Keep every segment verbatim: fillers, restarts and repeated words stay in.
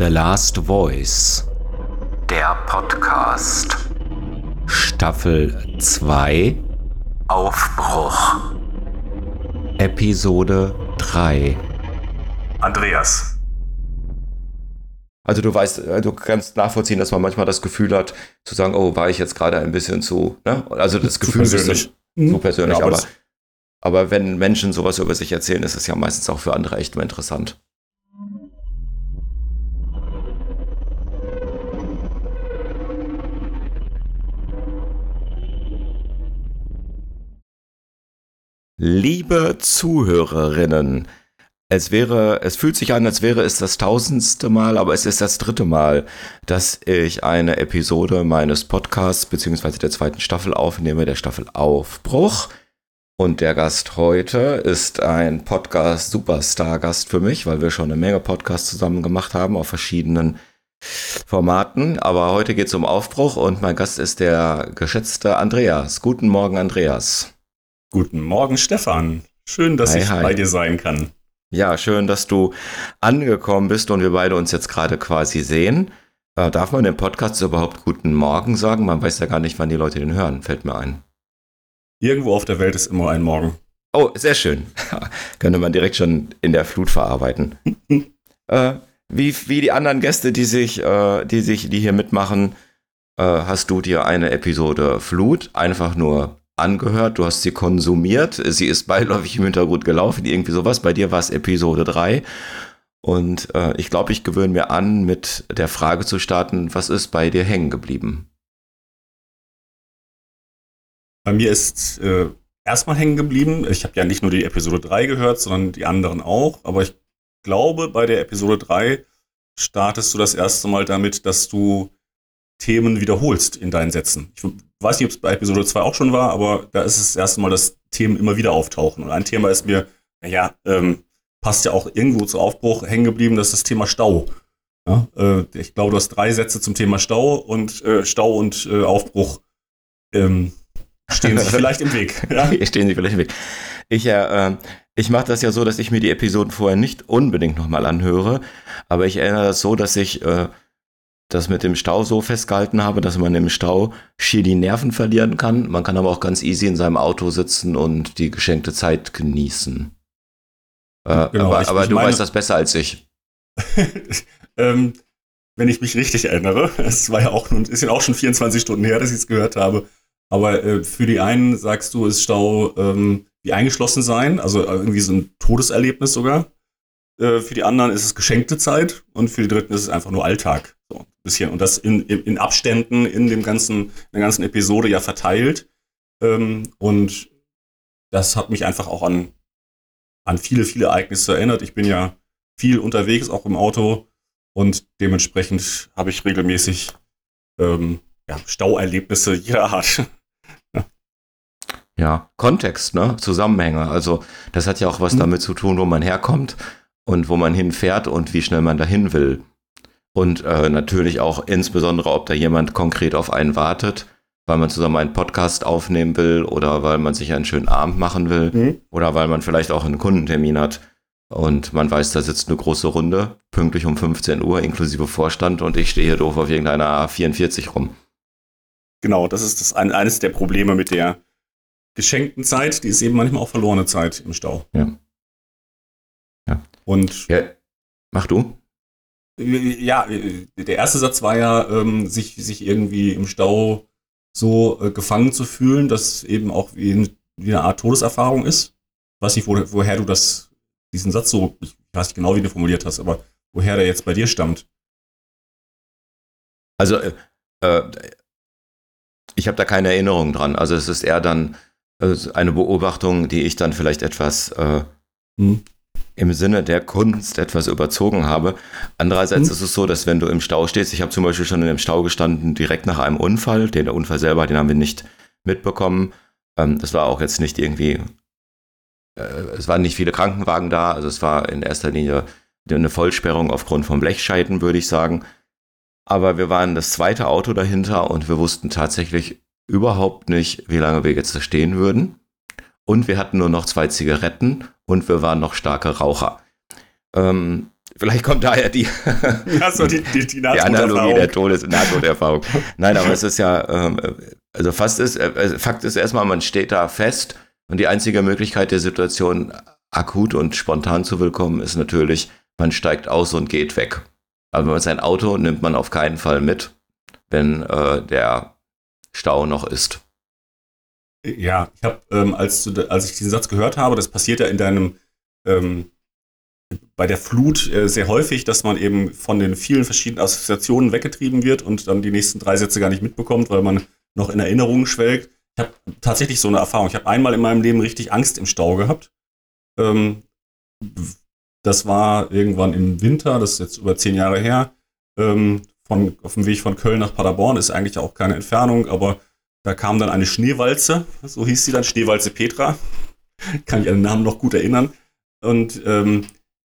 The Last Voice, der Podcast, Staffel zwei, Aufbruch, Episode drei. Andreas. Also du weißt, du kannst nachvollziehen, dass man manchmal das Gefühl hat, zu sagen, oh, war ich jetzt gerade ein bisschen zu, ne? Also das Gefühl ist so, so persönlich, ja, aber, aber, aber wenn Menschen sowas über sich erzählen, ist es ja meistens auch für andere echt mal interessant. Liebe Zuhörerinnen, es wäre, es fühlt sich an, als wäre es das tausendste Mal, aber es ist das dritte Mal, dass ich eine Episode meines Podcasts beziehungsweise der zweiten Staffel aufnehme, der Staffel Aufbruch. Und der Gast heute ist ein Podcast-Superstar-Gast für mich, weil wir schon eine Menge Podcasts zusammen gemacht haben auf verschiedenen Formaten. Aber heute geht es um Aufbruch und mein Gast ist der geschätzte Andreas. Guten Morgen, Andreas. Guten Morgen, Stefan. Schön, dass Hi, ich hi. bei dir sein kann. Ja, schön, dass du angekommen bist und wir beide uns jetzt gerade quasi sehen. Äh, darf man im Podcast überhaupt Guten Morgen sagen? Man weiß ja gar nicht, wann die Leute den hören, fällt mir ein. Irgendwo auf der Welt ist immer ein Morgen. Oh, sehr schön. Könnte man direkt schon in der Flut verarbeiten. äh, wie, wie die anderen Gäste, die sich, äh, die sich, die hier mitmachen, äh, hast du dir eine Episode Flut einfach nur angehört, du hast sie konsumiert, sie ist beiläufig im Hintergrund gelaufen, irgendwie sowas. Bei dir war es Episode drei. Und äh, ich glaube, ich gewöhne mir an, mit der Frage zu starten, was ist bei dir hängen geblieben? Bei mir ist äh, erstmal hängen geblieben. Ich habe ja nicht nur die Episode drei gehört, sondern die anderen auch. Aber ich glaube, bei der Episode drei startest du das erste Mal damit, dass du Themen wiederholst in deinen Sätzen. Ich weiß nicht, ob es bei Episode zwei auch schon war, aber da ist es das erste Mal, dass Themen immer wieder auftauchen. Und ein Thema ist mir, naja, ähm, passt ja auch irgendwo zu Aufbruch hängen geblieben, das ist das Thema Stau. Ja, äh, ich glaube, du hast drei Sätze zum Thema Stau und äh, Stau und äh, Aufbruch ähm, stehen sich vielleicht im Weg. Ja? Stehen sie vielleicht im Weg. Ich, äh, ich mache das ja so, dass ich mir die Episoden vorher nicht unbedingt nochmal anhöre, aber ich erinnere das so, dass ich äh, das mit dem Stau so festgehalten habe, dass man im Stau schier die Nerven verlieren kann. Man kann aber auch ganz easy in seinem Auto sitzen und die geschenkte Zeit genießen. Äh, Genau, aber ich- aber ich du meine- weißt das besser als ich. ähm, wenn ich mich richtig erinnere, es war ja auch nun, ist ja auch schon vierundzwanzig Stunden her, dass ich es gehört habe. Aber äh, für die einen sagst du, ist Stau ähm, wie eingeschlossen sein, also irgendwie so ein Todeserlebnis sogar. Äh, für die anderen ist es geschenkte Zeit und für die Dritten ist es einfach nur Alltag. So ein bisschen. Und das in, in, in Abständen in dem ganzen, in der ganzen Episode ja verteilt. Ähm, und das hat mich einfach auch an, an viele, viele Ereignisse erinnert. Ich bin ja viel unterwegs, auch im Auto. Und dementsprechend habe ich regelmäßig ähm, ja, Stauerlebnisse jeder Art. Ja, Kontext, ne? Zusammenhänge. Also das hat ja auch was Mhm. damit zu tun, wo man herkommt und wo man hinfährt und wie schnell man dahin will. Und äh, natürlich auch insbesondere, ob da jemand konkret auf einen wartet, weil man zusammen einen Podcast aufnehmen will oder weil man sich einen schönen Abend machen will Mhm. oder weil man vielleicht auch einen Kundentermin hat und man weiß, da sitzt eine große Runde, pünktlich um fünfzehn Uhr inklusive Vorstand und ich stehe hier doof auf irgendeiner A vierundvierzig rum. Genau, das ist das ein, eines der Probleme mit der geschenkten Zeit. Die ist eben manchmal auch verlorene Zeit im Stau. Ja. Ja. Und Ja, mach du? ja, der erste Satz war ja, ähm, sich, sich irgendwie im Stau so äh, gefangen zu fühlen, dass es eben auch wie, ein, wie eine Art Todeserfahrung ist. Ich weiß nicht, wo, woher du das, diesen Satz so, ich weiß nicht genau, wie du formuliert hast, aber woher der jetzt bei dir stammt. Also, äh, äh, ich habe da keine Erinnerung dran. Also es ist eher dann äh, eine Beobachtung, die ich dann vielleicht etwas äh, Hm. im Sinne der Kunst etwas überzogen habe. Andererseits Hm. ist es so, dass wenn du im Stau stehst, ich habe zum Beispiel schon in dem Stau gestanden, direkt nach einem Unfall, den der Unfall selber, den haben wir nicht mitbekommen. Ähm, das war auch jetzt nicht irgendwie, äh, es waren nicht viele Krankenwagen da, also es war in erster Linie eine Vollsperrung aufgrund von Blechscheiten, würde ich sagen. Aber wir waren das zweite Auto dahinter und wir wussten tatsächlich überhaupt nicht, wie lange wir jetzt da stehen würden. Und wir hatten nur noch zwei Zigaretten und wir waren noch starke Raucher. Ähm, vielleicht kommt daher die, Achso, die, die, die, die Analogie der Todes- Nahtoderfahrung. Nein, aber es ist ja, ähm, also fast ist, äh, Fakt ist erstmal, man steht da fest und die einzige Möglichkeit der Situation akut und spontan zu willkommen ist natürlich, man steigt aus und geht weg. Aber sein Auto nimmt man auf keinen Fall mit, wenn äh, der Stau noch ist. Ja, ich habe, ähm, als, du, als ich diesen Satz gehört habe, das passiert ja in deinem, ähm, bei der Flut äh, sehr häufig, dass man eben von den vielen verschiedenen Assoziationen weggetrieben wird und dann die nächsten drei Sätze gar nicht mitbekommt, weil man noch in Erinnerungen schwelgt. Ich habe tatsächlich so eine Erfahrung. Ich habe einmal in meinem Leben richtig Angst im Stau gehabt. Ähm, das war irgendwann im Winter, das ist jetzt über zehn Jahre her, ähm, von, auf dem Weg von Köln nach Paderborn, ist eigentlich auch keine Entfernung, aber da kam dann eine Schneewalze, so hieß sie dann, Schneewalze Petra. Kann mich an den Namen noch gut erinnern. Und ähm,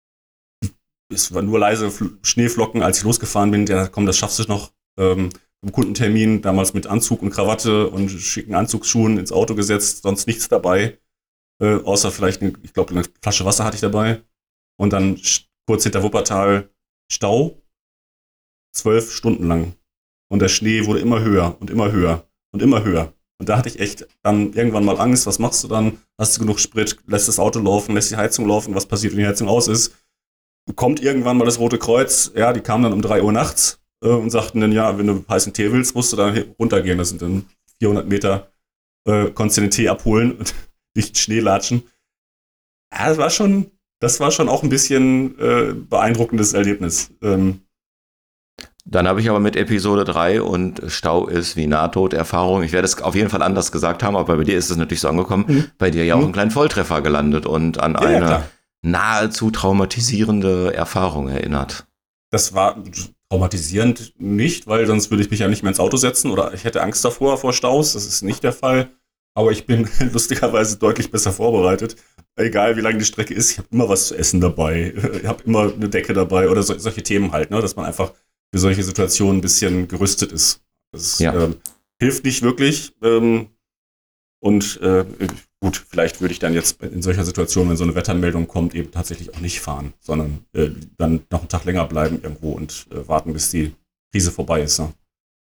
es war nur leise Fl- Schneeflocken, als ich losgefahren bin. Ja, komm, das schaffst du noch. Ähm, im Kundentermin, damals mit Anzug und Krawatte und schicken Anzugsschuhen ins Auto gesetzt, sonst nichts dabei. Äh, außer vielleicht, eine, ich glaube, eine Flasche Wasser hatte ich dabei. Und dann sch- kurz hinter Wuppertal Stau. Zwölf Stunden lang. Und der Schnee wurde immer höher und immer höher. Und immer höher. Und da hatte ich echt dann irgendwann mal Angst. Was machst du dann? Hast du genug Sprit? Lässt das Auto laufen? Lässt die Heizung laufen? Was passiert, wenn die Heizung aus ist? Kommt irgendwann mal das Rote Kreuz. Ja, die kamen dann um drei Uhr nachts äh, und sagten dann, ja, wenn du heißen Tee willst, musst du da runtergehen. Das sind dann vierhundert Meter. Äh, konntest du den Tee abholen und durch den Schnee latschen. Ja, das war schon, das war schon auch ein bisschen äh, beeindruckendes Erlebnis. Ähm, Dann habe ich aber mit Episode drei und Stau ist wie Nahtoderfahrung. Ich werde es auf jeden Fall anders gesagt haben, aber bei dir ist es natürlich so angekommen, mhm. bei dir ja auch mhm. einen kleinen Volltreffer gelandet und an ja, eine ja, nahezu traumatisierende Erfahrung erinnert. Das war traumatisierend nicht, weil sonst würde ich mich ja nicht mehr ins Auto setzen oder ich hätte Angst davor, vor Staus. Das ist nicht der Fall. Aber ich bin lustigerweise deutlich besser vorbereitet. Egal wie lang die Strecke ist, ich habe immer was zu essen dabei. Ich habe immer eine Decke dabei oder so, solche Themen halt, ne, dass man einfach für solche Situationen ein bisschen gerüstet ist. Das ja. ähm, hilft nicht wirklich. Ähm, und äh, gut, vielleicht würde ich dann jetzt in solcher Situation, wenn so eine Wettermeldung kommt, eben tatsächlich auch nicht fahren, sondern äh, dann noch einen Tag länger bleiben irgendwo und äh, warten, bis die Krise vorbei ist. Ne?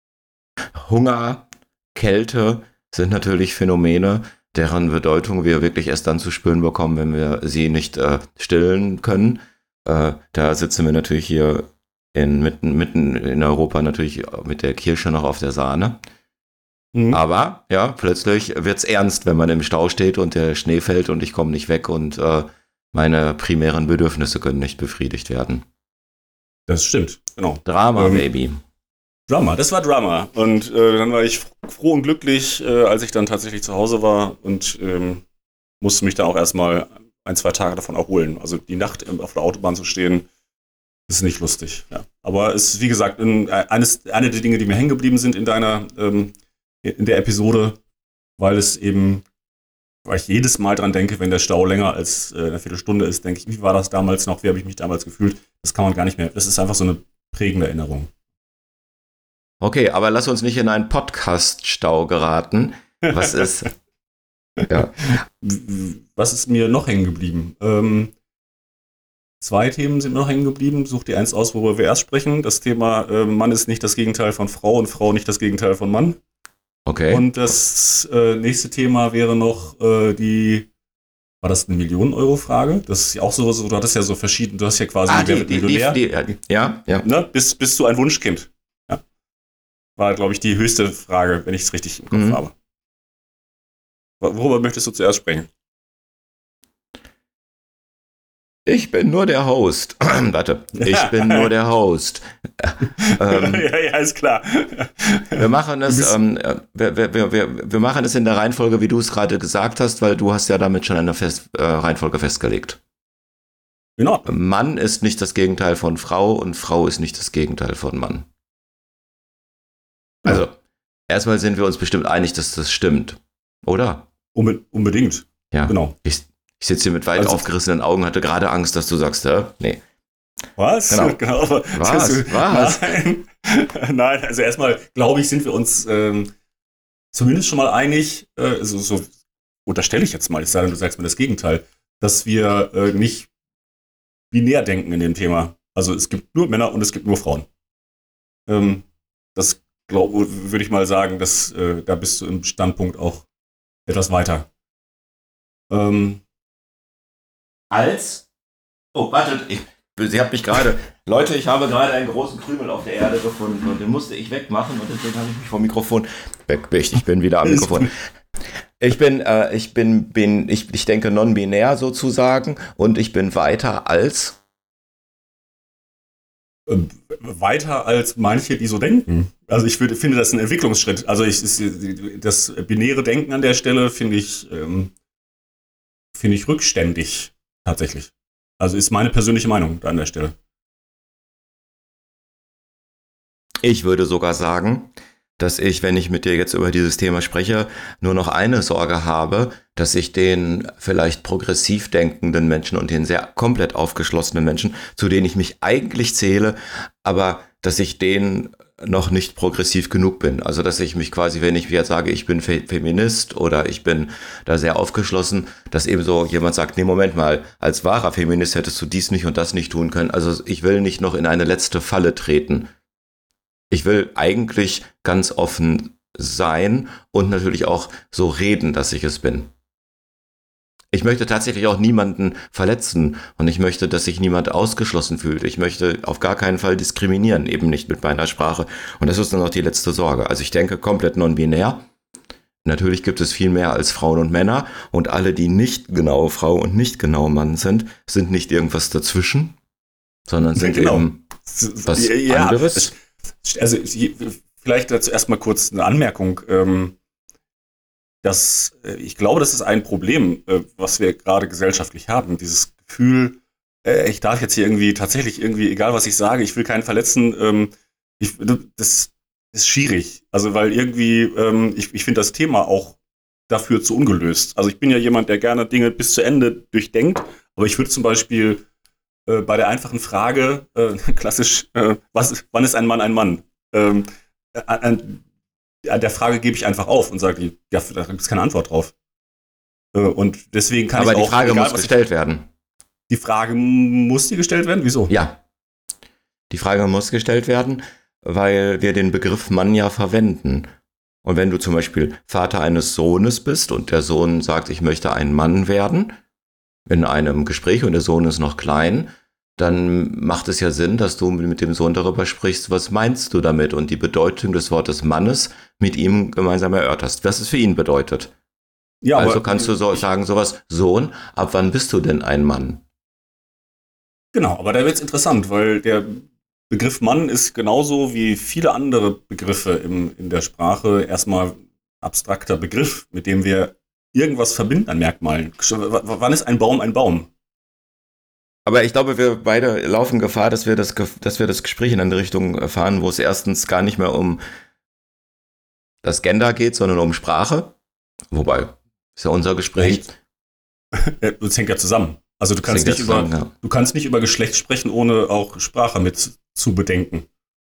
Hunger, Kälte sind natürlich Phänomene, deren Bedeutung wir wirklich erst dann zu spüren bekommen, wenn wir sie nicht äh, stillen können. Äh, da sitzen wir natürlich hier In, mitten, mitten in Europa natürlich mit der Kirsche noch auf der Sahne. Mhm. Aber ja, plötzlich wird's ernst, wenn man im Stau steht und der Schnee fällt und ich komme nicht weg und äh, meine primären Bedürfnisse können nicht befriedigt werden. Das stimmt, genau. Drama, ähm, Baby. Drama, das war Drama. Und äh, dann war ich froh und glücklich, äh, als ich dann tatsächlich zu Hause war und ähm, musste mich dann auch erstmal ein, zwei Tage davon erholen. Also die Nacht auf der Autobahn zu stehen, ist nicht lustig, ja. Aber es ist, wie gesagt, in, eines, eine der Dinge, die mir hängen geblieben sind in deiner, ähm, in der Episode, weil es eben, weil ich jedes Mal dran denke, wenn der Stau länger als äh, eine Viertelstunde ist, denke ich, wie war das damals noch, wie habe ich mich damals gefühlt? Das kann man gar nicht mehr, das ist einfach so eine prägende Erinnerung. Okay, aber lass uns nicht in einen Podcast-Stau geraten. Was ist, ja. Was ist mir noch hängen geblieben? Ähm, Zwei Themen sind mir noch hängen geblieben. Such dir eins aus, worüber wir erst sprechen. Das Thema äh, Mann ist nicht das Gegenteil von Frau und Frau nicht das Gegenteil von Mann. Okay. Und das äh, nächste Thema wäre noch äh, die, war das eine Millionen-Euro-Frage? Das ist ja auch so, so, du hattest ja so verschiedene, du hast ja quasi ah, Wer die, wird die, Millionär. die, die, ja, ja. Ne? Bist, bist du ein Wunschkind? Ja. War, glaube ich, die höchste Frage, wenn ich es richtig im Kopf Mhm. habe. Worüber möchtest du zuerst sprechen? Ich bin nur der Host. Warte, ich bin nur der Host. ähm, ja, ja, ist klar. wir machen es, ähm, wir, wir, wir, wir machen es in der Reihenfolge, wie du es gerade gesagt hast, weil du hast ja damit schon eine Fest, äh, Reihenfolge festgelegt. Genau. Mann ist nicht das Gegenteil von Frau und Frau ist nicht das Gegenteil von Mann. Also, erstmal sind wir uns bestimmt einig, dass das stimmt, oder? Unbe- unbedingt. Ja. Genau. Ich, ich sitze hier mit weit Also- aufgerissenen Augen, hatte gerade Angst, dass du sagst, äh, nee. Was? Genau. aber- Was? das- Was? Nein. Nein, also erstmal, glaube ich, sind wir uns ähm, zumindest schon mal einig, äh, so, so unterstelle ich jetzt mal, es sei denn, du sagst mir das Gegenteil, dass wir äh, nicht binär denken in dem Thema. Also es gibt nur Männer und es gibt nur Frauen. Ähm, das glaube, würde ich mal sagen, dass, äh, da bist du im Standpunkt auch etwas weiter. Ähm, Als? Oh, wartet, ich, sie hat mich gerade. Leute, ich habe gerade einen großen Krümel auf der Erde gefunden und den musste ich wegmachen und deswegen habe ich mich vom Mikrofon wegbewegt. Ich bin wieder am Mikrofon. Ich bin, äh, ich bin, bin, ich, ich denke non-binär sozusagen und ich bin weiter als. Weiter als manche, die so denken. Also ich würde, finde das ein Entwicklungsschritt. Also ich, das binäre Denken an der Stelle finde ich, ähm, finde ich rückständig, tatsächlich. Also ist meine persönliche Meinung da an der Stelle. Ich würde sogar sagen, dass ich, wenn ich mit dir jetzt über dieses Thema spreche, nur noch eine Sorge habe, dass ich den vielleicht progressiv denkenden Menschen und den sehr komplett aufgeschlossenen Menschen, zu denen ich mich eigentlich zähle, aber dass ich denen noch nicht progressiv genug bin. Also dass ich mich quasi, wenn ich jetzt sage, ich bin Fe- Feminist oder ich bin da sehr aufgeschlossen, dass eben so jemand sagt, nee, Moment mal, als wahrer Feminist hättest du dies nicht und das nicht tun können. Also ich will nicht noch in eine letzte Falle treten. Ich will eigentlich ganz offen sein und natürlich auch so reden, dass ich es bin. Ich möchte tatsächlich auch niemanden verletzen und ich möchte, dass sich niemand ausgeschlossen fühlt. Ich möchte auf gar keinen Fall diskriminieren, eben nicht mit meiner Sprache. Und das ist dann auch die letzte Sorge. Also ich denke komplett non-binär. Natürlich gibt es viel mehr als Frauen und Männer und alle, die nicht genau Frau und nicht genau Mann sind, sind nicht irgendwas dazwischen, sondern sind Genau. eben was Ja, anderes. Also vielleicht dazu erstmal kurz eine Anmerkung. Ähm, dass, äh, ich glaube, das ist ein Problem, äh, was wir gerade gesellschaftlich haben. Dieses Gefühl, äh, ich darf jetzt hier irgendwie tatsächlich irgendwie, egal was ich sage, ich will keinen verletzen. Ähm, ich, das ist schwierig. Also weil irgendwie, ähm, ich, ich finde das Thema auch dafür zu ungelöst. Also ich bin ja jemand, der gerne Dinge bis zu Ende durchdenkt, aber ich würde zum Beispiel äh, bei der einfachen Frage, äh, klassisch, äh, was, wann ist ein Mann ein Mann? Ähm, an, an der Frage gebe ich einfach auf und sage, ja, da gibt es keine Antwort drauf. Äh, und deswegen kann Aber ich auch... die Frage egal, muss was gestellt ich, werden. Die Frage muss die gestellt werden? Wieso? Ja, die Frage muss gestellt werden, weil wir den Begriff Mann ja verwenden. Und wenn du zum Beispiel Vater eines Sohnes bist und der Sohn sagt, ich möchte ein Mann werden, in einem Gespräch und der Sohn ist noch klein, dann macht es ja Sinn, dass du mit dem Sohn darüber sprichst, was meinst du damit und die Bedeutung des Wortes Mannes mit ihm gemeinsam erörterst, was es für ihn bedeutet. Ja, also aber kannst du so sagen sowas, Sohn, ab wann bist du denn ein Mann? Genau, aber da wird es interessant, weil der Begriff Mann ist genauso wie viele andere Begriffe im, in der Sprache erstmal abstrakter Begriff, mit dem wir irgendwas verbinden an Merkmalen. W- w- Wann ist ein Baum ein Baum? Aber ich glaube, wir beide laufen Gefahr, dass wir das, Ge- dass wir das Gespräch in eine Richtung fahren, wo es erstens gar nicht mehr um das Gender geht, sondern um Sprache. Wobei, ist ja unser Gespräch. Ja, das hängt ja zusammen. Also du Das kannst, hängt nicht ja über, zusammen, ja. du kannst nicht über Geschlecht sprechen, ohne auch Sprache mit zu bedenken.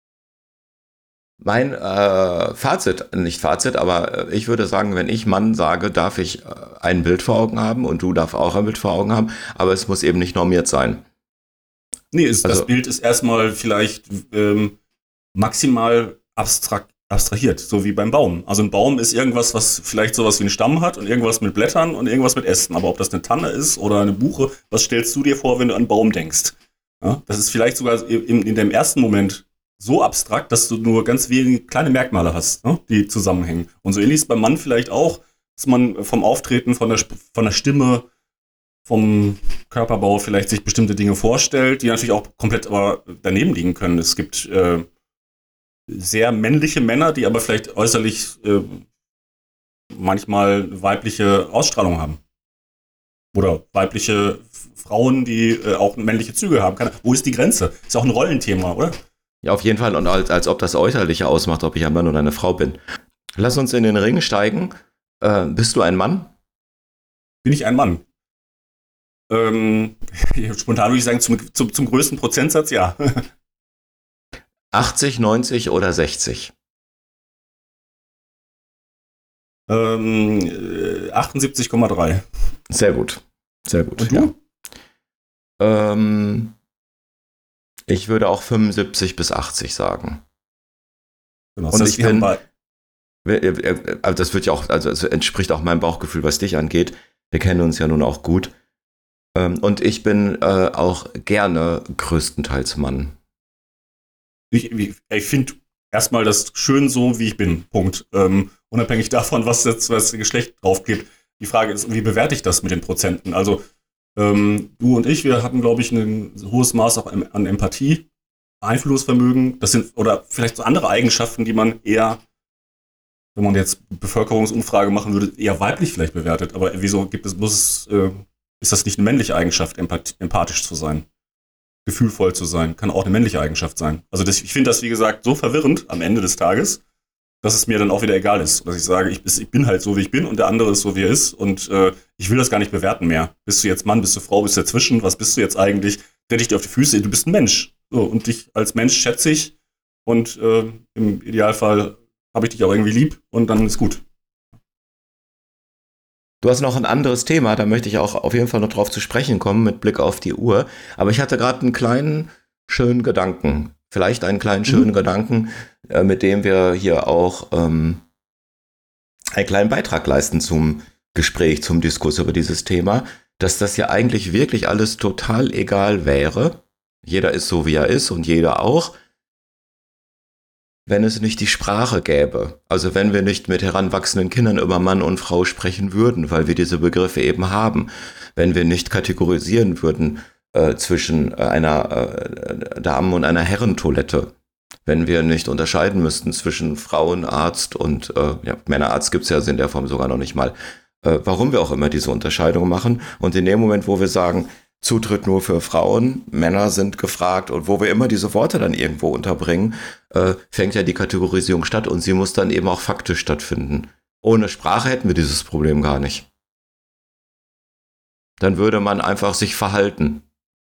Mein äh, Fazit, nicht Fazit, aber äh, ich würde sagen, wenn ich Mann sage, darf ich äh, ein Bild vor Augen haben und du darfst auch ein Bild vor Augen haben, aber es muss eben nicht normiert sein. Nee, ist, Also- das Bild ist erstmal vielleicht ähm, maximal abstrakt, abstrahiert, so wie beim Baum. Also ein Baum ist irgendwas, was vielleicht sowas wie einen Stamm hat und irgendwas mit Blättern und irgendwas mit Ästen. Aber ob das eine Tanne ist oder eine Buche, was stellst du dir vor, wenn du an einen Baum denkst? Ja, das ist vielleicht sogar in, in dem ersten Moment so abstrakt, dass du nur ganz wenige kleine Merkmale hast, ne, die zusammenhängen. Und so ähnlich ist beim Mann vielleicht auch, dass man vom Auftreten, von der, Sp- von der Stimme, vom Körperbau vielleicht sich bestimmte Dinge vorstellt, die natürlich auch komplett aber daneben liegen können. Es gibt äh, sehr männliche Männer, die aber vielleicht äußerlich äh, manchmal weibliche Ausstrahlung haben. Oder weibliche F- Frauen, die äh, auch männliche Züge haben. Keine- Wo ist die Grenze? Ist auch ein Rollenthema, oder? Ja, auf jeden Fall. Und als, als ob das Äußerliche ausmacht, ob ich ein Mann oder eine Frau bin. Lass uns in den Ring steigen. Äh, bist du ein Mann? Bin ich ein Mann? Ähm, spontan würde ich sagen, zum, zum, zum größten Prozentsatz ja. achtzig, neunzig oder sechzig? ähm, äh, achtundsiebzig Komma drei. Sehr gut. Sehr gut. Und du? Ja. Ähm, Ich würde auch fünfundsiebzig bis achtzig sagen. Genau, Und das ich heißt, wir haben bin, bei, also das wird ja auch, also es entspricht auch meinem Bauchgefühl, was dich angeht. Wir kennen uns ja nun auch gut. Ähm, Und ich bin äh, auch gerne größtenteils Mann. ich, ich, ich finde erstmal das schön so, wie ich bin. Punkt. Ähm, unabhängig davon, was jetzt was Geschlecht draufklebt. Die Frage ist, wie bewerte ich das mit den Prozenten? Also ähm, du und ich, wir hatten, glaube ich, ein hohes Maß auch an Empathie, Einfühlungsvermögen. Das sind oder vielleicht so andere Eigenschaften, die man eher, wenn man jetzt Bevölkerungsumfrage machen würde, eher weiblich vielleicht bewertet. Aber wieso gibt es, muss es, äh, ist das nicht eine männliche Eigenschaft, empath empathisch zu sein? Gefühlvoll zu sein, kann auch eine männliche Eigenschaft sein. Also das, ich finde das, wie gesagt, so verwirrend am Ende des Tages, dass es mir dann auch wieder egal ist. Dass ich sage, ich, ich bin halt so, wie ich bin und der andere ist so, wie er ist und äh, ich will das gar nicht bewerten mehr. Bist du jetzt Mann, bist du Frau, bist du dazwischen, was bist du jetzt eigentlich? Stell dich dir auf die Füße, du bist ein Mensch. So, und dich als Mensch schätze ich und äh, im Idealfall habe ich dich auch irgendwie lieb und dann ist gut. Du hast noch ein anderes Thema, da möchte ich auch auf jeden Fall noch drauf zu sprechen kommen mit Blick auf die Uhr. Aber ich hatte gerade einen kleinen, schönen Gedanken. Vielleicht einen kleinen, schönen mhm. Gedanken, äh, mit dem wir hier auch ähm, einen kleinen Beitrag leisten zum Gespräch, zum Diskurs über dieses Thema, dass das ja eigentlich wirklich alles total egal wäre. Jeder ist so, wie er ist und jeder auch. Wenn es nicht die Sprache gäbe, also wenn wir nicht mit heranwachsenden Kindern über Mann und Frau sprechen würden, weil wir diese Begriffe eben haben, wenn wir nicht kategorisieren würden äh, zwischen einer äh, Damen- und einer Herrentoilette, wenn wir nicht unterscheiden müssten zwischen Frauenarzt und äh, ja, Männerarzt gibt es ja in der Form sogar noch nicht mal, äh, warum wir auch immer diese Unterscheidung machen. Und in dem Moment, wo wir sagen, Zutritt nur für Frauen, Männer sind gefragt und wo wir immer diese Worte dann irgendwo unterbringen, äh, fängt ja die Kategorisierung statt und sie muss dann eben auch faktisch stattfinden. Ohne Sprache hätten wir dieses Problem gar nicht. Dann würde man einfach sich verhalten.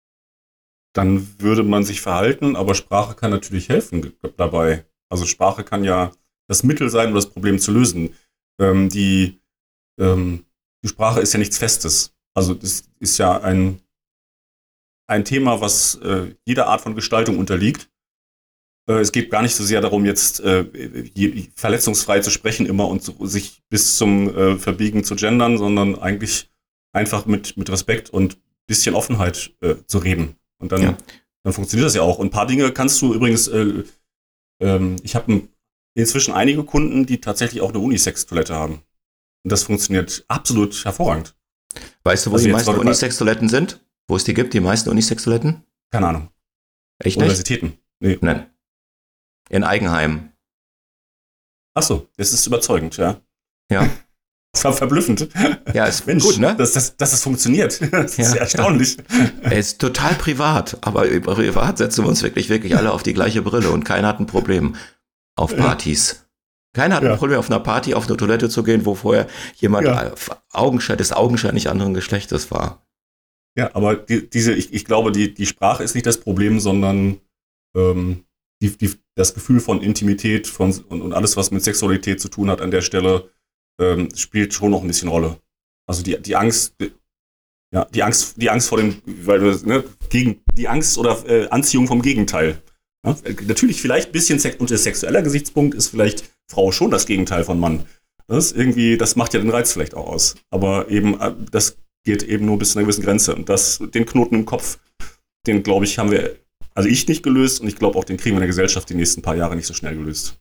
Dann würde man sich verhalten, aber Sprache kann natürlich helfen dabei. Also Sprache kann ja das Mittel sein, um das Problem zu lösen. Ähm, die, ähm, die Sprache ist ja nichts Festes. Also das ist ja ein ein Thema, was äh, jeder Art von Gestaltung unterliegt. Äh, es geht gar nicht so sehr darum, jetzt äh, je, verletzungsfrei zu sprechen immer und so, sich bis zum äh, Verbiegen zu gendern, sondern eigentlich einfach mit, mit Respekt und bisschen Offenheit äh, zu reden. Und dann, ja. dann funktioniert das ja auch. Und ein paar Dinge kannst du übrigens, äh, ähm, ich habe inzwischen einige Kunden, die tatsächlich auch eine Unisex-Toilette haben. Und das funktioniert absolut hervorragend. Weißt du, wo also die meisten Unisex-Toiletten sind? Wo es die gibt, die meisten Unisex-Toiletten? Keine Ahnung. Echt nicht? Universitäten? Nee. Nein. In Eigenheimen. Ach so, das ist überzeugend, ja. Ja. Das war verblüffend. Ja, ist Mensch, gut, ne? Dass das, dass das funktioniert. Das ja, ist ja erstaunlich. Ja. Er ist total privat, aber privat setzen wir uns wirklich, wirklich alle auf die gleiche Brille und keiner hat ein Problem auf Partys. Ja. Keiner hat ja. ein Problem, auf einer Party auf eine Toilette zu gehen, wo vorher jemand ja. Augenschein, des augenscheinlich anderen Geschlechtes war. Ja, aber die, diese, ich, ich glaube, die, die Sprache ist nicht das Problem, sondern ähm, die, die, das Gefühl von Intimität von, und, und alles, was mit Sexualität zu tun hat an der Stelle, ähm, spielt schon noch ein bisschen Rolle. Also die, die Angst, die, ja, die Angst, die Angst vor dem, weil ne, gegen die Angst oder äh, Anziehung vom Gegenteil. Ja? Natürlich vielleicht ein bisschen sex unter sexueller Gesichtspunkt ist vielleicht Frau schon das Gegenteil von Mann. Das irgendwie, das macht ja den Reiz vielleicht auch aus. Aber eben äh, das geht eben nur bis zu einer gewissen Grenze. Und das, den Knoten im Kopf, den, glaube ich, haben wir, also ich nicht gelöst und ich glaube auch, den kriegen wir in der Gesellschaft die nächsten paar Jahre nicht so schnell gelöst.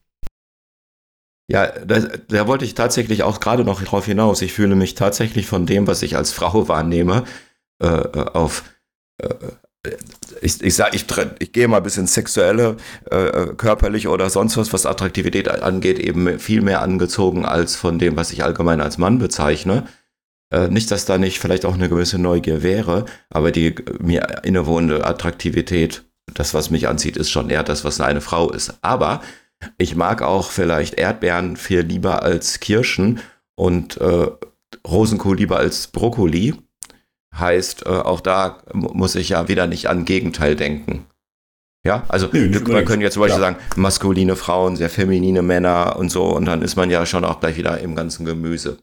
Ja, da, da wollte ich tatsächlich auch gerade noch drauf hinaus. Ich fühle mich tatsächlich von dem, was ich als Frau wahrnehme, äh, auf, äh, ich, ich sag, ich, ich gehe mal ein bisschen sexuelle, äh, körperlich oder sonst was, was Attraktivität angeht, eben viel mehr angezogen als von dem, was ich allgemein als Mann bezeichne. Äh, nicht, dass da nicht vielleicht auch eine gewisse Neugier wäre, aber die mir innewohnende Attraktivität, das, was mich anzieht, ist schon eher das, was eine Frau ist. Aber ich mag auch vielleicht Erdbeeren viel lieber als Kirschen und äh, Rosenkohl lieber als Brokkoli. Heißt, äh, auch da muss ich ja wieder nicht an Gegenteil denken. Ja, also nee, man könnte jetzt zum Beispiel ja. sagen, maskuline Frauen, sehr feminine Männer und so, und dann ist man ja schon auch gleich wieder im ganzen Gemüse.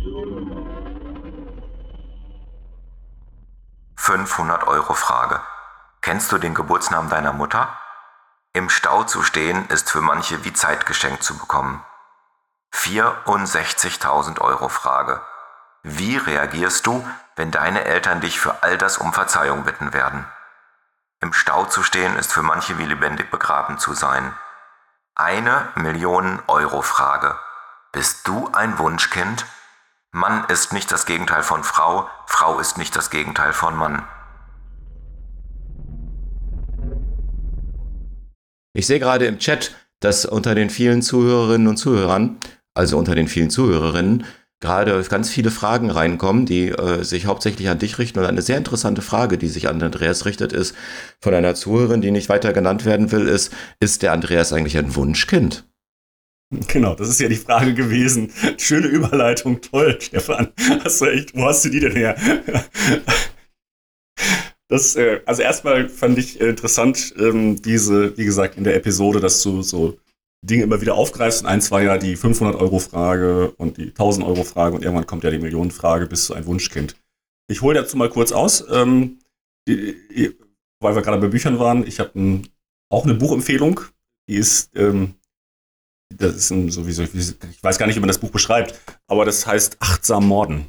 fünfhundert Euro Frage. Kennst du den Geburtsnamen deiner Mutter? Im Stau zu stehen ist für manche wie Zeit geschenkt zu bekommen. vierundsechzigtausend Euro Frage. Wie reagierst du, wenn deine Eltern dich für all das um Verzeihung bitten werden? Im Stau zu stehen ist für manche wie lebendig begraben zu sein. Eine Million Euro Frage. Bist du ein Wunschkind? Mann ist nicht das Gegenteil von Frau, Frau ist nicht das Gegenteil von Mann. Ich sehe gerade im Chat, dass unter den vielen Zuhörerinnen und Zuhörern, also unter den vielen Zuhörerinnen, gerade ganz viele Fragen reinkommen, die äh, sich hauptsächlich an dich richten. Und eine sehr interessante Frage, die sich an Andreas richtet, ist von einer Zuhörerin, die nicht weiter genannt werden will, ist, ist der Andreas eigentlich ein Wunschkind? Genau, das ist ja die Frage gewesen. Schöne Überleitung, toll, Stefan. Hast du echt, wo hast du die denn her? Das, äh, also erstmal fand ich äh, interessant, ähm, diese, wie gesagt, in der Episode, dass du so Dinge immer wieder aufgreifst. Und eins war ja die fünfhundert-Euro-Frage und die tausend-Euro-Frage und irgendwann kommt ja die Millionen-Frage, bist du ein Wunschkind? Ich hole dazu mal kurz aus, ähm, die, weil wir gerade bei Büchern waren. Ich habe auch eine Buchempfehlung, die ist, ähm, das ist ein, so wie so, ich weiß gar nicht, wie man das Buch beschreibt, aber das heißt Achtsam Morden.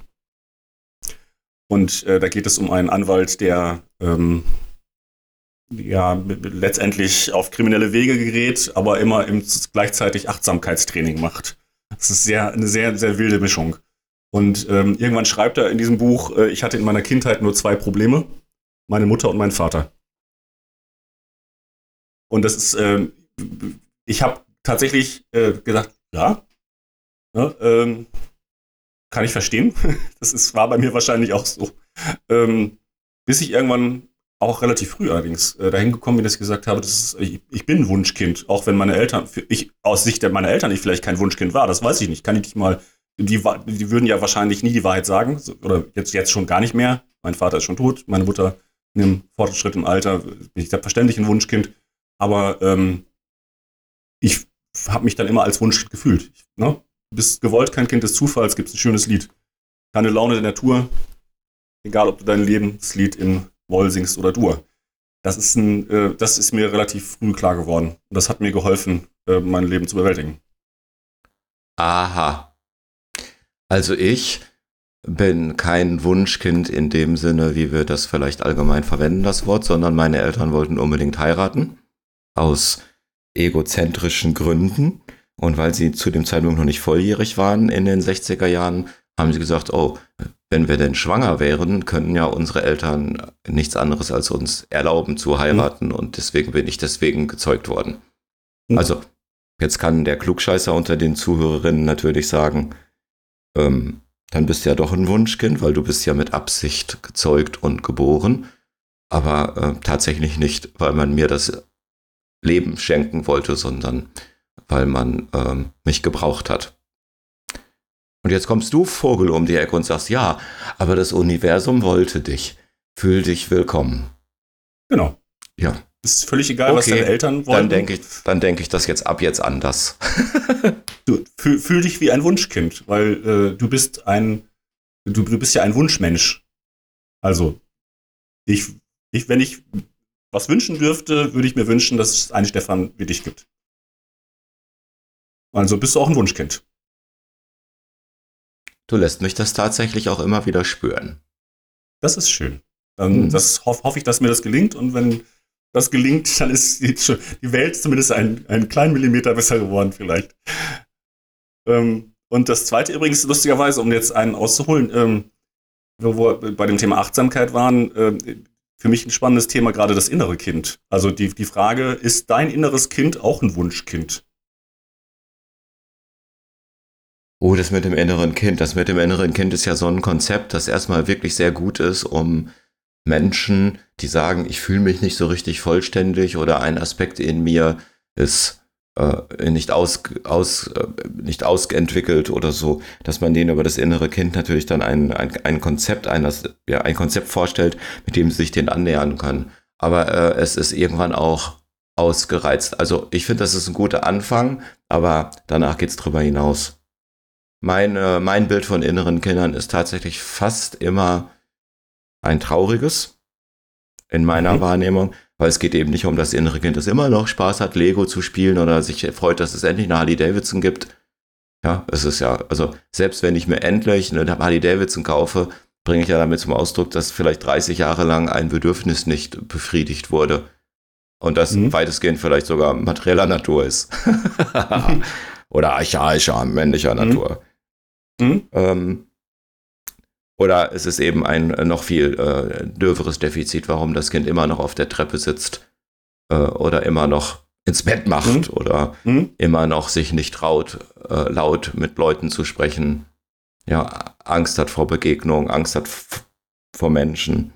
Und äh, da geht es um einen Anwalt, der ähm, ja letztendlich auf kriminelle Wege gerät, aber immer im, gleichzeitig Achtsamkeitstraining macht. Das ist sehr, eine sehr, sehr wilde Mischung. Und ähm, irgendwann schreibt er in diesem Buch, äh, ich hatte in meiner Kindheit nur zwei Probleme, meine Mutter und mein Vater. Und das ist, äh, ich habe tatsächlich äh, gesagt, ja, ja ähm, kann ich verstehen. Das ist, war bei mir wahrscheinlich auch so. Ähm, bis ich irgendwann, auch relativ früh allerdings, äh, dahin gekommen bin, dass ich gesagt habe, das ist, ich, ich bin ein Wunschkind, auch wenn meine Eltern, für, ich aus Sicht meiner Eltern ich vielleicht kein Wunschkind war, das weiß ich nicht. Kann ich nicht mal, die, die würden ja wahrscheinlich nie die Wahrheit sagen, oder jetzt, jetzt schon gar nicht mehr. Mein Vater ist schon tot, meine Mutter in einem Fortschritt im Alter, bin ich selbstverständlich ein Wunschkind, aber ähm, ich habe mich dann immer als Wunschkind gefühlt. Ich, ne? Du bist gewollt, kein Kind des Zufalls, gibt es ein schönes Lied. Keine Laune der Natur, egal ob du dein Lebenslied in Moll singst oder Dur. Das ist, ein, äh, das ist mir relativ früh klar geworden. Und das hat mir geholfen, äh, mein Leben zu bewältigen. Aha. Also ich bin kein Wunschkind in dem Sinne, wie wir das vielleicht allgemein verwenden, das Wort, sondern meine Eltern wollten unbedingt heiraten. Aus egozentrischen Gründen. Und weil sie zu dem Zeitpunkt noch nicht volljährig waren in den sechziger Jahren, haben sie gesagt, oh, wenn wir denn schwanger wären, könnten ja unsere Eltern nichts anderes als uns erlauben zu heiraten. Mhm. Und deswegen bin ich deswegen gezeugt worden. Mhm. Also, jetzt kann der Klugscheißer unter den Zuhörerinnen natürlich sagen, ähm, dann bist du ja doch ein Wunschkind, weil du bist ja mit Absicht gezeugt und geboren. Aber äh, tatsächlich nicht, weil man mir das Leben schenken wollte, sondern weil man ähm, mich gebraucht hat. Und jetzt kommst du, Vogel, um die Ecke und sagst, ja, aber das Universum wollte dich. Fühl dich willkommen. Genau. Ja. Ist völlig egal, okay, was deine Eltern wollen. Dann denke ich, dann denke ich das jetzt ab jetzt anders. Du fühl, fühl dich wie ein Wunschkind, weil äh, du bist ein, du, du bist ja ein Wunschmensch. Also, ich, ich, wenn ich was wünschen dürfte, würde ich mir wünschen, dass es einen Stefan wie dich gibt. Also bist du auch ein Wunschkind. Du lässt mich das tatsächlich auch immer wieder spüren. Das ist schön. Dann hm. das hoff, hoffe ich, dass mir das gelingt. Und wenn das gelingt, dann ist die, die Welt zumindest ein, einen kleinen Millimeter besser geworden vielleicht. Ähm, und das Zweite übrigens, lustigerweise, um jetzt einen auszuholen, ähm, wo wir bei dem Thema Achtsamkeit waren, äh, für mich ein spannendes Thema, gerade das innere Kind. Also die, die Frage, ist dein inneres Kind auch ein Wunschkind? Oh, das mit dem inneren Kind. Das mit dem inneren Kind ist ja so ein Konzept, das erstmal wirklich sehr gut ist, um Menschen, die sagen, ich fühle mich nicht so richtig vollständig oder ein Aspekt in mir ist äh, nicht, aus, aus, äh, nicht ausentwickelt oder so, dass man denen über das innere Kind natürlich dann ein, ein, ein Konzept eines, ja, ein Konzept vorstellt, mit dem sie sich den annähern können. Aber äh, es ist irgendwann auch ausgereizt. Also ich finde, das ist ein guter Anfang, aber danach geht's drüber hinaus. Mein, äh, mein Bild von inneren Kindern ist tatsächlich fast immer ein trauriges in meiner mhm. Wahrnehmung, Weil es geht eben nicht um das innere Kind, das immer noch Spaß hat, Lego zu spielen oder sich freut, dass es endlich eine Harley Davidson gibt. Ja, es ist ja, also selbst wenn ich mir endlich eine Harley Davidson kaufe, bringe ich ja damit zum Ausdruck, dass vielleicht dreißig Jahre lang ein Bedürfnis nicht befriedigt wurde. Und das mhm. weitestgehend vielleicht sogar materieller Natur ist. Oder archaischer, männlicher mhm. Natur. Mhm. Ähm, oder es ist eben ein noch viel äh, dürferes Defizit, warum das Kind immer noch auf der Treppe sitzt äh, oder immer noch ins Bett macht mhm. oder mhm. immer noch sich nicht traut, äh, laut mit Leuten zu sprechen. Ja, Angst hat vor Begegnung, Angst hat f- vor Menschen.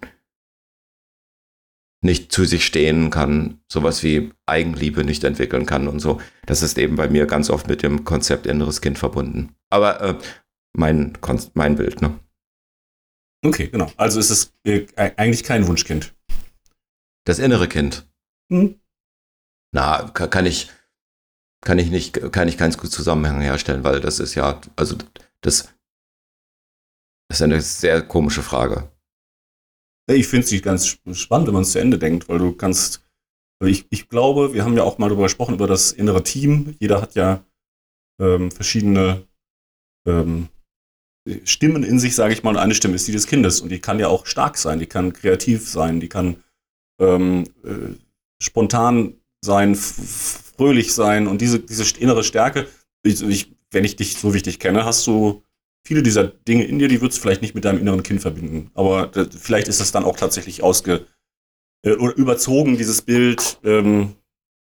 Nicht zu sich stehen kann, sowas wie Eigenliebe nicht entwickeln kann und so. Das ist eben bei mir ganz oft mit dem Konzept inneres Kind verbunden. Aber äh, mein, mein Bild, ne? Okay, genau. Also ist es äh, eigentlich kein Wunschkind. Das innere Kind? Hm? Na, kann, kann ich kann ich nicht, kann ich keinen Zusammenhang herstellen, weil das ist ja, also das, das ist eine sehr komische Frage. Ich finde es ganz spannend, wenn man es zu Ende denkt, weil du kannst, ich, ich glaube, wir haben ja auch mal darüber gesprochen, über das innere Team. Jeder hat ja ähm, verschiedene ähm, Stimmen in sich, sage ich mal, und eine Stimme ist die des Kindes und die kann ja auch stark sein, die kann kreativ sein, die kann ähm, äh, spontan sein, f- fröhlich sein und diese, diese innere Stärke, ich, ich, wenn ich dich so wichtig kenne, hast du viele dieser Dinge in dir, die würdest du vielleicht nicht mit deinem inneren Kind verbinden. Aber das, vielleicht ist das dann auch tatsächlich ausge äh, oder überzogen, dieses Bild. Ähm,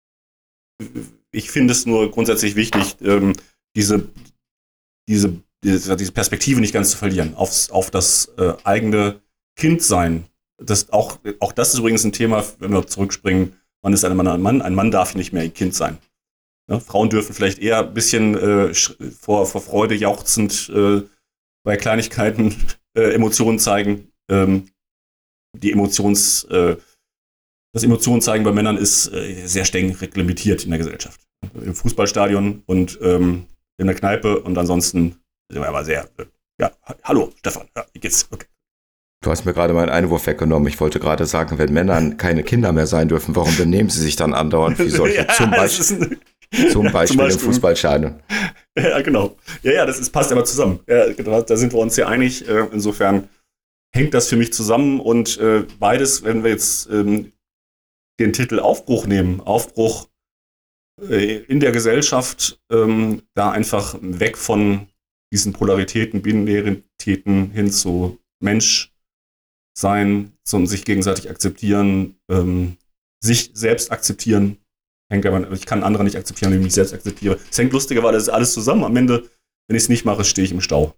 ich finde es nur grundsätzlich wichtig, ähm, diese, diese, diese, diese Perspektive nicht ganz zu verlieren, aufs, auf das äh, eigene Kindsein. Das auch, auch das ist übrigens ein Thema, wenn wir zurückspringen, man ist ein Mann, ein Mann, ein Mann darf nicht mehr ein Kind sein. Ja, Frauen dürfen vielleicht eher ein bisschen äh, vor, vor Freude jauchzend äh, bei Kleinigkeiten äh, Emotionen zeigen. Ähm, die Emotions, äh, das Emotionen zeigen bei Männern ist äh, sehr streng reglementiert in der Gesellschaft. Im Fußballstadion und ähm, in der Kneipe und ansonsten sind wir aber sehr, äh, ja, hallo Stefan, ja, wie geht's? Okay. Du hast mir gerade meinen Einwurf weggenommen. Ich wollte gerade sagen, wenn Männer keine Kinder mehr sein dürfen, warum benehmen sie sich dann andauernd wie solche? Ja, zum Beispiel. Zum Beispiel, Zum Beispiel im Fußballstadion. Ja, genau. Ja, ja, das ist, passt aber zusammen. Ja, da sind wir uns ja einig. Insofern hängt das für mich zusammen. Und äh, beides, wenn wir jetzt ähm, den Titel Aufbruch nehmen, Aufbruch äh, in der Gesellschaft, ähm, da einfach weg von diesen Polaritäten, Binaritäten hin zu Mensch sein, zum sich gegenseitig akzeptieren, ähm, sich selbst akzeptieren. Ich kann andere nicht akzeptieren, wenn ich mich selbst akzeptiere. Es hängt lustigerweise alles zusammen. Am Ende, wenn ich es nicht mache, stehe ich im Stau.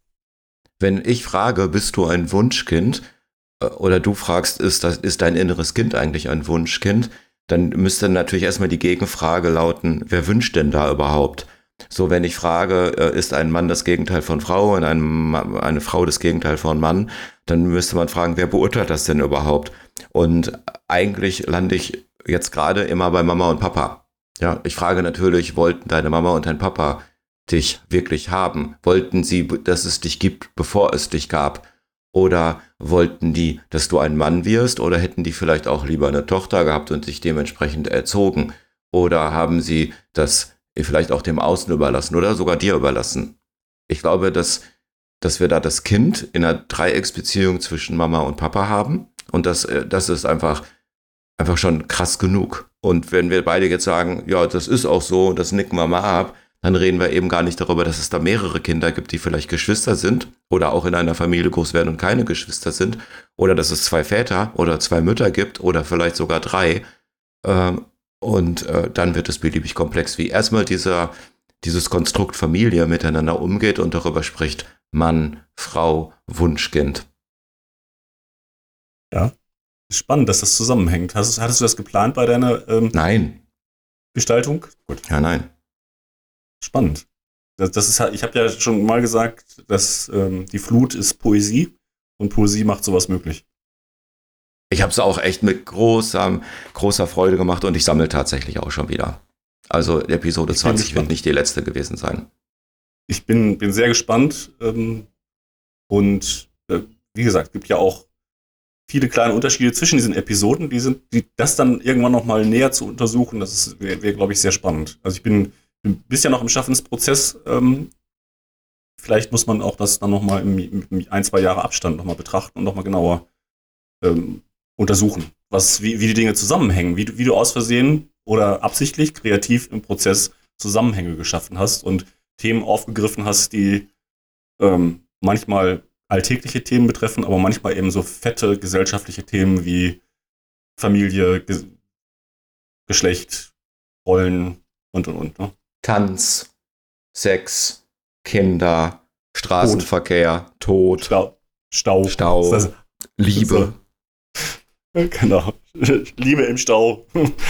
Wenn ich frage, bist du ein Wunschkind? Oder du fragst, ist, das, ist dein inneres Kind eigentlich ein Wunschkind? Dann müsste natürlich erstmal die Gegenfrage lauten, wer wünscht denn da überhaupt? So, wenn ich frage, ist ein Mann das Gegenteil von Frau und ein, eine Frau das Gegenteil von Mann, dann müsste man fragen, wer beurteilt das denn überhaupt? Und eigentlich lande ich jetzt gerade immer bei Mama und Papa. Ja, ich frage natürlich, wollten deine Mama und dein Papa dich wirklich haben? Wollten sie, dass es dich gibt, bevor es dich gab? Oder wollten die, dass du ein Mann wirst? Oder hätten die vielleicht auch lieber eine Tochter gehabt und dich dementsprechend erzogen? Oder haben sie das vielleicht auch dem Außen überlassen oder sogar dir überlassen? Ich glaube, dass, dass wir da das Kind in einer Dreiecksbeziehung zwischen Mama und Papa haben. Und das, das ist einfach Einfach schon krass genug. Und wenn wir beide jetzt sagen, ja, das ist auch so, das nicken wir mal ab, dann reden wir eben gar nicht darüber, dass es da mehrere Kinder gibt, die vielleicht Geschwister sind oder auch in einer Familie groß werden und keine Geschwister sind. Oder dass es zwei Väter oder zwei Mütter gibt oder vielleicht sogar drei. Und dann wird es beliebig komplex, wie erstmal dieser, dieses Konstrukt Familie miteinander umgeht und darüber spricht, Mann, Frau, Wunschkind. Ja. Spannend, dass das zusammenhängt. Hast, hattest du das geplant bei deiner ähm, Nein. Gestaltung? Gut. Ja, nein. Spannend. Das, das ist, ich habe ja schon mal gesagt, dass ähm, die Flut ist Poesie und Poesie macht sowas möglich. Ich habe es auch echt mit großer, großer Freude gemacht und ich sammle tatsächlich auch schon wieder. Also Episode zwanzig wird nicht die letzte gewesen sein. Ich bin, bin sehr gespannt ähm, und äh, wie gesagt, gibt ja auch viele kleine Unterschiede zwischen diesen Episoden, die sind, die, das dann irgendwann nochmal näher zu untersuchen, das wäre, wär, glaube ich, sehr spannend. Also ich bin, bin bisher noch im Schaffensprozess. Ähm, vielleicht muss man auch das dann nochmal mit ein, zwei Jahre Abstand nochmal betrachten und nochmal genauer ähm, untersuchen, was, wie, wie die Dinge zusammenhängen, wie du, wie du aus Versehen oder absichtlich kreativ im Prozess Zusammenhänge geschaffen hast und Themen aufgegriffen hast, die ähm, manchmal alltägliche Themen betreffen, aber manchmal eben so fette gesellschaftliche Themen wie Familie, Ge- Geschlecht, Rollen und und und. Ne? Tanz, Sex, Kinder, Straßenverkehr, Tod, Stau, Stau, Stau, Das- Liebe. genau. Liebe im Stau.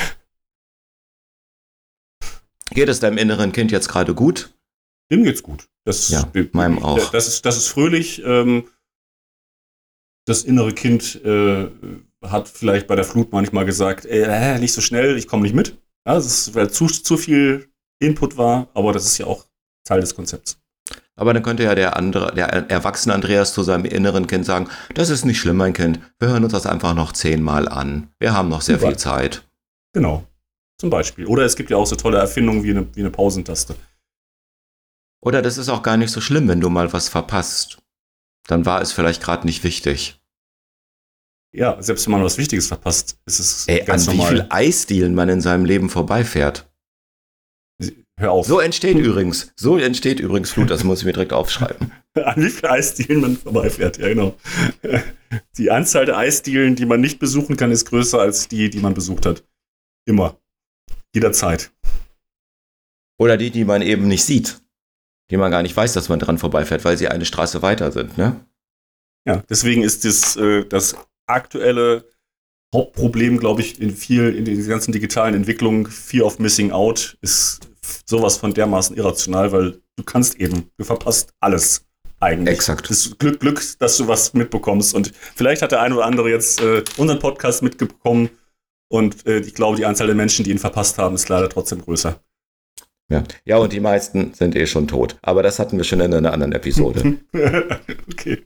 Geht es deinem inneren Kind jetzt gerade gut? Dem geht's gut. Das, Ja, meinem auch. Das ist, das ist fröhlich. Ähm, das innere Kind äh, hat vielleicht bei der Flut manchmal gesagt, äh, nicht so schnell, ich komme nicht mit. Ja, das ist, weil zu, zu viel Input war, aber das ist ja auch Teil des Konzepts. Aber dann könnte ja der andere, der erwachsene Andreas zu seinem inneren Kind sagen, das ist nicht schlimm, mein Kind. Wir hören uns das einfach noch zehnmal an. Wir haben noch sehr Super. viel Zeit. Genau. Zum Beispiel. Oder es gibt ja auch so tolle Erfindungen wie eine, wie eine Pausentaste. Oder das ist auch gar nicht so schlimm, wenn du mal was verpasst. Dann war es vielleicht gerade nicht wichtig. Ja, selbst wenn man was Wichtiges verpasst, ist es Ey, ganz an wie normal. viel Eisdielen man in seinem Leben vorbeifährt. Hör auf. So entsteht übrigens, so entsteht übrigens Flut, das muss ich mir direkt aufschreiben. An wie viele Eisdielen man vorbeifährt, ja genau. Die Anzahl der Eisdielen, die man nicht besuchen kann, ist größer als die, die man besucht hat. Immer. Jederzeit. Oder die, die man eben nicht sieht. Die man gar nicht weiß, dass man dran vorbeifährt, weil sie eine Straße weiter sind, ne? Ja, deswegen ist das, äh, das aktuelle Hauptproblem, glaube ich, in viel, in den ganzen digitalen Entwicklungen, Fear of Missing Out, ist sowas von dermaßen irrational, weil du kannst eben, du verpasst alles eigentlich. Exakt. Es ist Glück, Glück, dass du was mitbekommst. Und vielleicht hat der eine oder andere jetzt äh, unseren Podcast mitbekommen und äh, ich glaube, die Anzahl der Menschen, die ihn verpasst haben, ist leider trotzdem größer. Ja. ja, und die meisten sind eh schon tot. Aber das hatten wir schon in einer anderen Episode. Okay.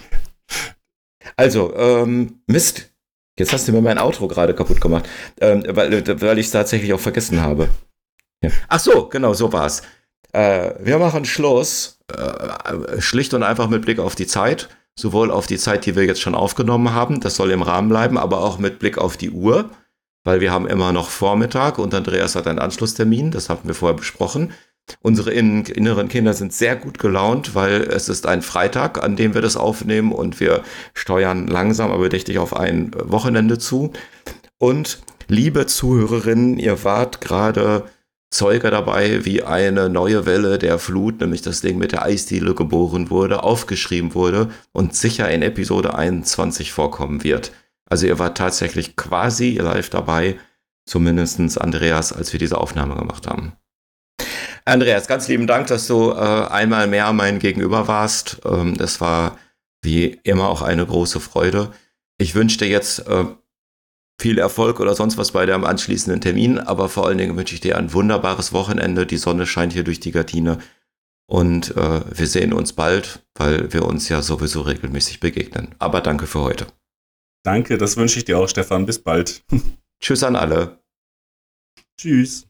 Also, ähm, Mist. Jetzt hast du mir mein Outro gerade kaputt gemacht, ähm, weil, weil ich es tatsächlich auch vergessen habe. Ja. Ach so, genau, so war's. Äh, wir machen Schluss, äh, schlicht und einfach mit Blick auf die Zeit, sowohl auf die Zeit, die wir jetzt schon aufgenommen haben, das soll im Rahmen bleiben, aber auch mit Blick auf die Uhr, weil wir haben immer noch Vormittag und Andreas hat einen Anschlusstermin, das hatten wir vorher besprochen. Unsere innen, inneren Kinder sind sehr gut gelaunt, weil es ist ein Freitag, an dem wir das aufnehmen und wir steuern langsam, aber bedächtig auf ein Wochenende zu. Und liebe Zuhörerinnen, ihr wart gerade Zeuge dabei, wie eine neue Welle der Flut, nämlich das Ding mit der Eisdiele geboren wurde, aufgeschrieben wurde und sicher in Episode einundzwanzig vorkommen wird. Also ihr wart tatsächlich quasi live dabei, zumindest Andreas, als wir diese Aufnahme gemacht haben. Andreas, ganz lieben Dank, dass du äh, einmal mehr mein Gegenüber warst. Ähm, das war wie immer auch eine große Freude. Ich wünsche dir jetzt äh, viel Erfolg oder sonst was bei deinem anschließenden Termin, aber vor allen Dingen wünsche ich dir ein wunderbares Wochenende. Die Sonne scheint hier durch die Gardine und äh, wir sehen uns bald, weil wir uns ja sowieso regelmäßig begegnen. Aber danke für heute. Danke, das wünsche ich dir auch, Stefan. Bis bald. Tschüss an alle. Tschüss.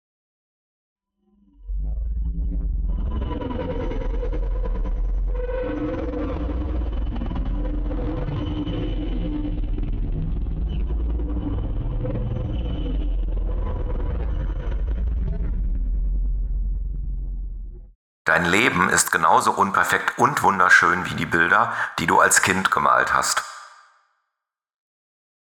Dein Leben ist genauso unperfekt und wunderschön wie die Bilder, die du als Kind gemalt hast.